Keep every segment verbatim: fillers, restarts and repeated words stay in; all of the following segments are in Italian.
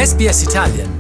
S B S Italian.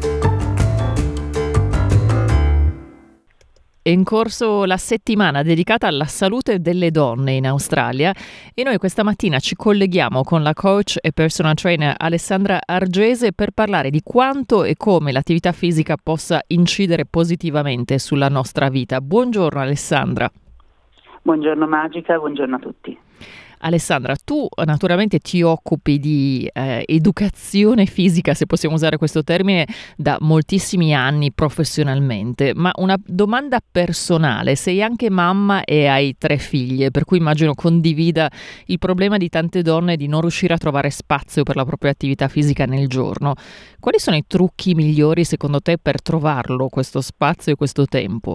È in corso la settimana dedicata alla salute delle donne in Australia e noi questa mattina ci colleghiamo con la coach e personal trainer Alessandra Argese per parlare di quanto e come l'attività fisica possa incidere positivamente sulla nostra vita. Buongiorno Alessandra. Buongiorno Magica, buongiorno a tutti. Alessandra, tu naturalmente ti occupi di eh, educazione fisica, se possiamo usare questo termine, da moltissimi anni professionalmente, ma una domanda personale: sei anche mamma e hai tre figlie, per cui immagino condivida il problema di tante donne di non riuscire a trovare spazio per la propria attività fisica nel giorno. Quali sono i trucchi migliori secondo te per trovarlo, questo spazio e questo tempo?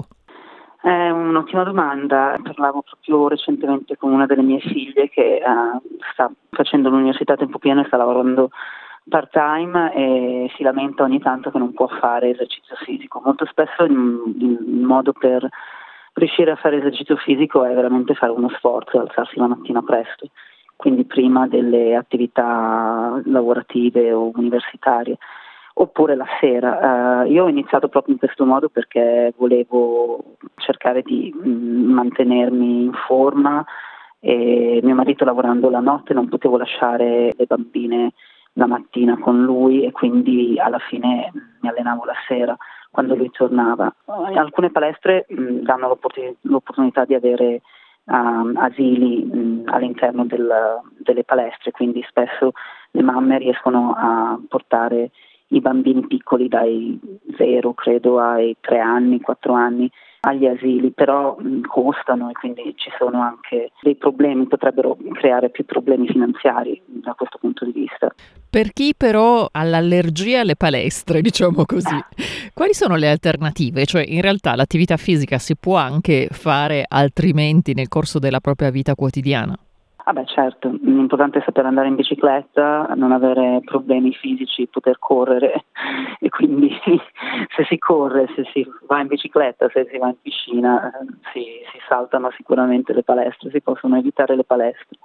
È un'ottima domanda. Parlavo proprio recentemente con una delle mie figlie che uh, sta facendo l'università a tempo pieno e sta lavorando part time e si lamenta ogni tanto che non può fare esercizio fisico. Molto spesso il, il modo per riuscire a fare esercizio fisico è veramente fare uno sforzo, alzarsi la mattina presto, quindi prima delle attività lavorative o universitarie, oppure la sera. Uh, io ho iniziato proprio in questo modo perché volevo cercare di mh, mantenermi in forma e mio marito, lavorando la notte, non potevo lasciare le bambine la mattina con lui e quindi alla fine mi allenavo la sera quando lui tornava. Uh, alcune palestre mh, danno l'opport- l'opportunità di avere um, asili mh, all'interno del, delle palestre, quindi spesso le mamme riescono a portare i bambini piccoli dai zero, credo, ai tre anni, quattro anni agli asili, però mh, costano e quindi ci sono anche dei problemi, potrebbero creare più problemi finanziari da questo punto di vista. Per chi però ha l'allergia alle palestre, diciamo così, quali sono le alternative? Cioè, in realtà l'attività fisica si può anche fare altrimenti nel corso della propria vita quotidiana? Ah beh, certo, l'importante è saper andare in bicicletta, non avere problemi fisici, poter correre e quindi se si corre, se si va in bicicletta, se si va in piscina, si, si saltano sicuramente le palestre, si possono evitare le palestre.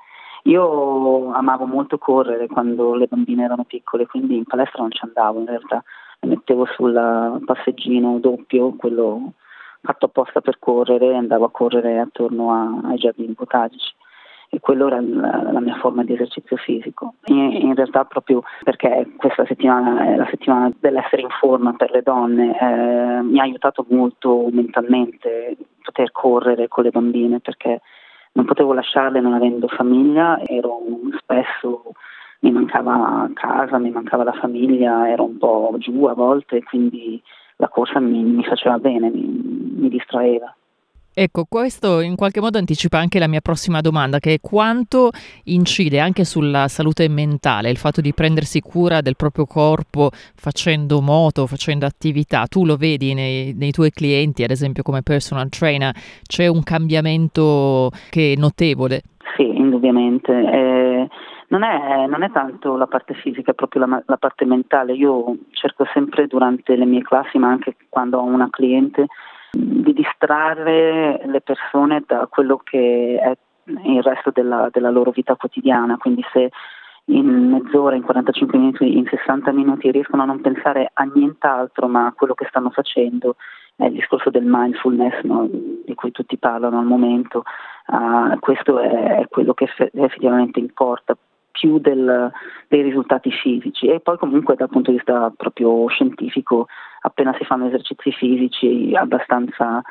Io amavo molto correre quando le bambine erano piccole, quindi in palestra non ci andavo in realtà, mi mettevo sul passeggino doppio, quello fatto apposta per correre, e andavo a correre attorno a, ai giardini botanici. E quello era la, la mia forma di esercizio fisico. In, in realtà proprio perché questa settimana è la settimana dell'essere in forma per le donne, eh, mi ha aiutato molto mentalmente poter correre con le bambine, perché non potevo lasciarle non avendo famiglia, ero spesso, mi mancava casa, mi mancava la famiglia, ero un po' giù a volte, quindi la corsa mi, mi faceva bene, mi, mi distraeva. Ecco, questo in qualche modo anticipa anche la mia prossima domanda, che è quanto incide anche sulla salute mentale il fatto di prendersi cura del proprio corpo facendo moto, facendo attività. Tu lo vedi nei, nei tuoi clienti, ad esempio come personal trainer, c'è un cambiamento che è notevole? Sì, indubbiamente. Eh, non è, non è tanto la parte fisica, è proprio la, la parte mentale. Io cerco sempre durante le mie classi, ma anche quando ho una cliente, di distrarre le persone da quello che è il resto della, della loro vita quotidiana, quindi se in mezz'ora, in quarantacinque minuti, in sessanta minuti riescono a non pensare a nient'altro ma a quello che stanno facendo, è il discorso del mindfulness, no, di cui tutti parlano al momento, uh, questo è, è quello che eff- effettivamente importa più del, dei risultati fisici. E poi comunque dal punto di vista proprio scientifico, appena si fanno esercizi fisici abbastanza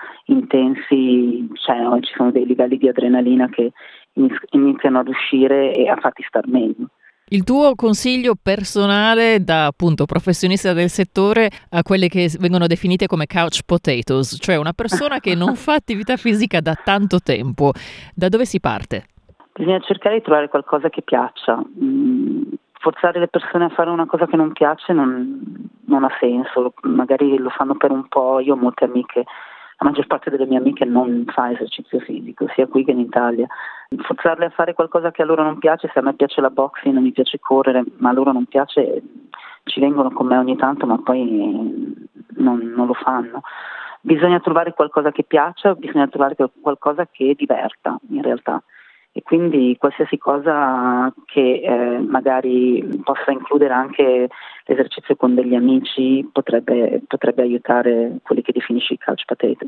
intensi, cioè, no, ci sono dei livelli di adrenalina che iniziano ad uscire e a farti star meglio. Il tuo consiglio personale da appunto professionista del settore a quelle che vengono definite come couch potatoes, cioè una persona che non fa attività fisica da tanto tempo, da dove si parte? Bisogna cercare di trovare qualcosa che piaccia. Mm, forzare le persone a fare una cosa che non piace non, non ha senso, magari lo fanno per un po'. Io ho molte amiche, la maggior parte delle mie amiche non fa esercizio fisico, sia qui che in Italia. Forzarle a fare qualcosa che a loro non piace, se a me piace la boxing, non mi piace correre, ma a loro non piace, ci vengono con me ogni tanto, ma poi non, non lo fanno. Bisogna trovare qualcosa che piaccia, bisogna trovare qualcosa che diverta in realtà. e quindi qualsiasi cosa che eh, magari possa includere anche l'esercizio con degli amici potrebbe, potrebbe aiutare quelli che definisci i couch potatoes.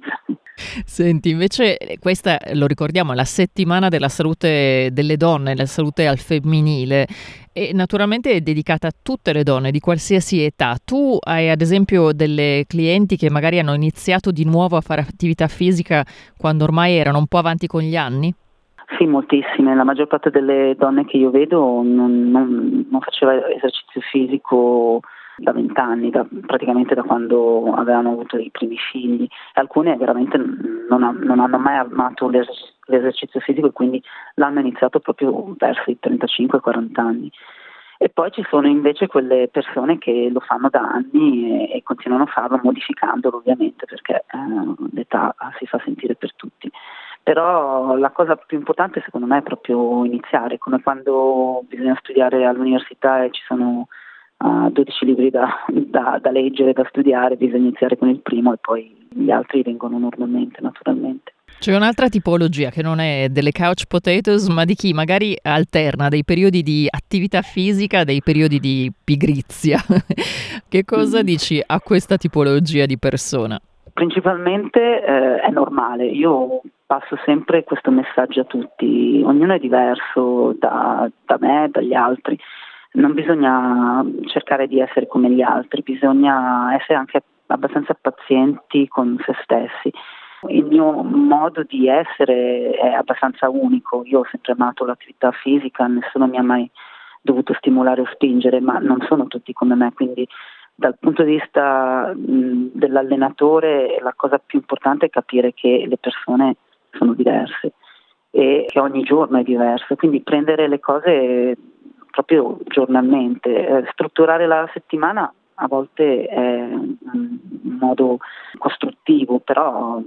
Senti, invece questa, lo ricordiamo, è la settimana della salute delle donne, la salute al femminile, e naturalmente è dedicata a tutte le donne di qualsiasi età. Tu hai ad esempio delle clienti che magari hanno iniziato di nuovo a fare attività fisica quando ormai erano un po' avanti con gli anni? Sì, moltissime. La maggior parte delle donne che io vedo non, non, non faceva esercizio fisico da vent'anni, da, praticamente da quando avevano avuto i primi figli. Alcune veramente non, ha, non hanno mai amato l'esercizio, l'esercizio fisico e quindi l'hanno iniziato proprio verso i trentacinque quaranta anni. E poi ci sono invece quelle persone che lo fanno da anni e, e continuano a farlo modificandolo ovviamente, perché eh, l'età si fa sentire per tutti. Però la cosa più importante secondo me è proprio iniziare, come quando bisogna studiare all'università e ci sono uh, dodici libri da, da, da leggere, da studiare, bisogna iniziare con il primo e poi gli altri vengono normalmente, naturalmente. C'è un'altra tipologia che non è delle couch potatoes, ma di chi magari alterna dei periodi di attività fisica, dei periodi di pigrizia. Che cosa mm. dici a questa tipologia di persona? Principalmente eh, è normale, io passo sempre questo messaggio a tutti, ognuno è diverso da, da me, dagli altri, non bisogna cercare di essere come gli altri, bisogna essere anche abbastanza pazienti con se stessi. Il mio modo di essere è abbastanza unico, io ho sempre amato l'attività fisica, nessuno mi ha mai dovuto stimolare o spingere, ma non sono tutti come me, quindi dal punto di vista mh, dell'allenatore la cosa più importante è capire che le persone sono diverse e che ogni giorno è diverso, quindi prendere le cose proprio giornalmente, eh, strutturare la settimana a volte è un modo costruttivo, però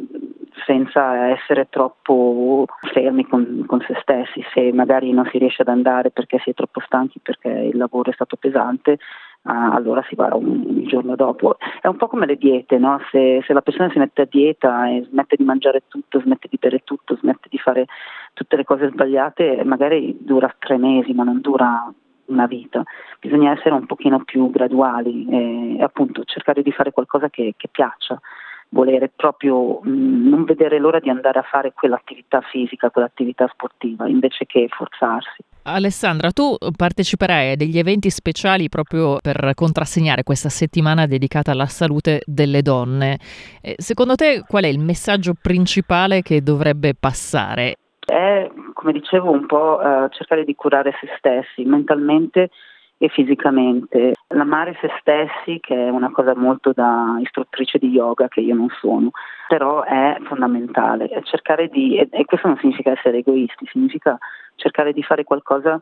senza essere troppo fermi con, con se stessi. Se magari non si riesce ad andare perché si è troppo stanchi, perché il lavoro è stato pesante, ah, allora si va un, un giorno dopo. È un po' come le diete, no? Se, se la persona si mette a dieta e smette di mangiare tutto, smette di bere tutto, smette di fare tutte le cose sbagliate, magari dura tre mesi, ma non dura una vita. Bisogna essere un pochino più graduali e, e appunto cercare di fare qualcosa che, che piaccia, volere proprio mh, non vedere l'ora di andare a fare quell'attività fisica, quell'attività sportiva, invece che forzarsi. Alessandra, tu parteciperai a degli eventi speciali proprio per contrassegnare questa settimana dedicata alla salute delle donne. Eh, secondo te qual è il messaggio principale che dovrebbe passare? È, come dicevo, un po' uh, cercare di curare se stessi mentalmente e fisicamente, l'amare se stessi, che è una cosa molto da istruttrice di yoga, che io non sono, però è fondamentale, è cercare di, e, e questo non significa essere egoisti, significa cercare di fare qualcosa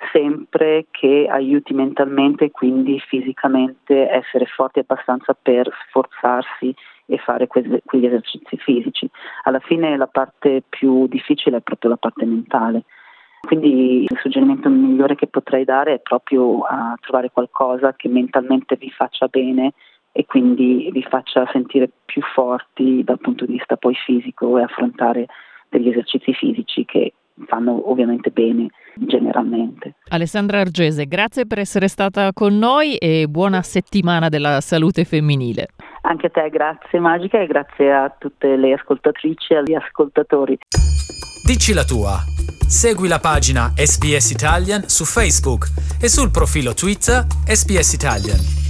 sempre che aiuti mentalmente e quindi fisicamente essere forti abbastanza per sforzarsi e fare que- quegli esercizi fisici. Alla fine la parte più difficile è proprio la parte mentale. Quindi il suggerimento migliore che potrei dare è proprio a trovare qualcosa che mentalmente vi faccia bene e quindi vi faccia sentire più forti dal punto di vista poi fisico e affrontare degli esercizi fisici che fanno ovviamente bene generalmente. Alessandra Argese, grazie per essere stata con noi e buona settimana della salute femminile. Anche a te, grazie Magica, e grazie a tutte le ascoltatrici e agli ascoltatori. Dici la tua. Segui la pagina S B S Italian su Facebook e sul profilo Twitter S B S Italian.